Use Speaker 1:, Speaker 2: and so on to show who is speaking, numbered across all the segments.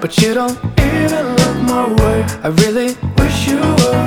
Speaker 1: but you don't even look my way. I really wish you were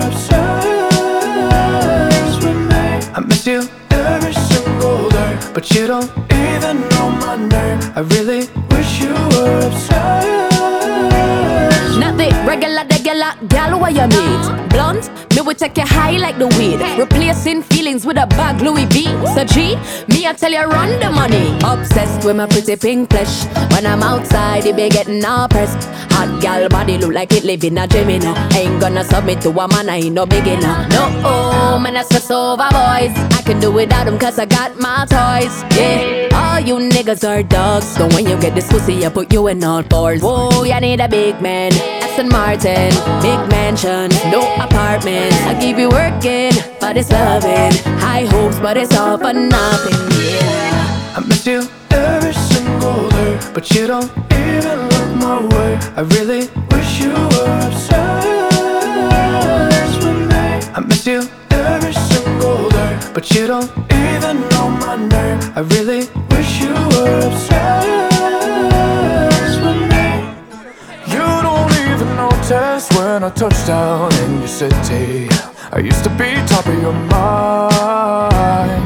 Speaker 1: obsessed with me. I miss you every single day, but you don't even know my name. I really wish you were obsessed.
Speaker 2: Not the regular, gal where you meet. Blunt, me will take you high like the weed. Replacing feelings with a bag Louis V. So G, me I tell you run the money. Obsessed with my pretty pink flesh. When I'm outside, it be getting all pressed. Hot gal body look like it live in a dream, you know. Ain't gonna submit to a man, I ain't no beginner. No, oh, man, I stress over boys. I can do without them cause I got my toys. Yeah, all you niggas are dogs. So when you get this pussy, I put you in all fours. Whoa, you need a big man. Aston Martin, big mansion, no apartment. I keep you working, but it's loving. High hopes, but it's all for nothing, yeah.
Speaker 1: I miss you every single day, but you don't even look my way. I really wish you were obsessed with me. I miss you every single day, but you don't even know my name. I really wish you were obsessed with me. You don't even notice when I touch down in your city. I used to be top of your mind.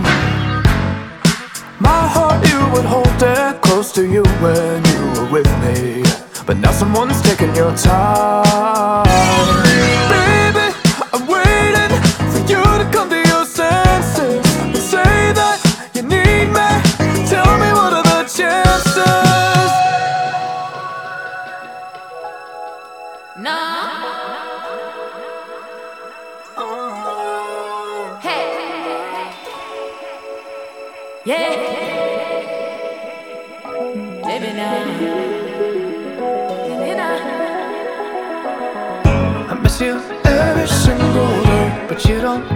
Speaker 1: My heart, you would hold it close to you when you were with me. But now someone's taking your time. Baby, I'm waiting for you to come to your senses and say that you need me. Tell me what are the chances?
Speaker 2: No. Hey. Yeah. Living now. Living now.
Speaker 1: I miss you every single day, but you don't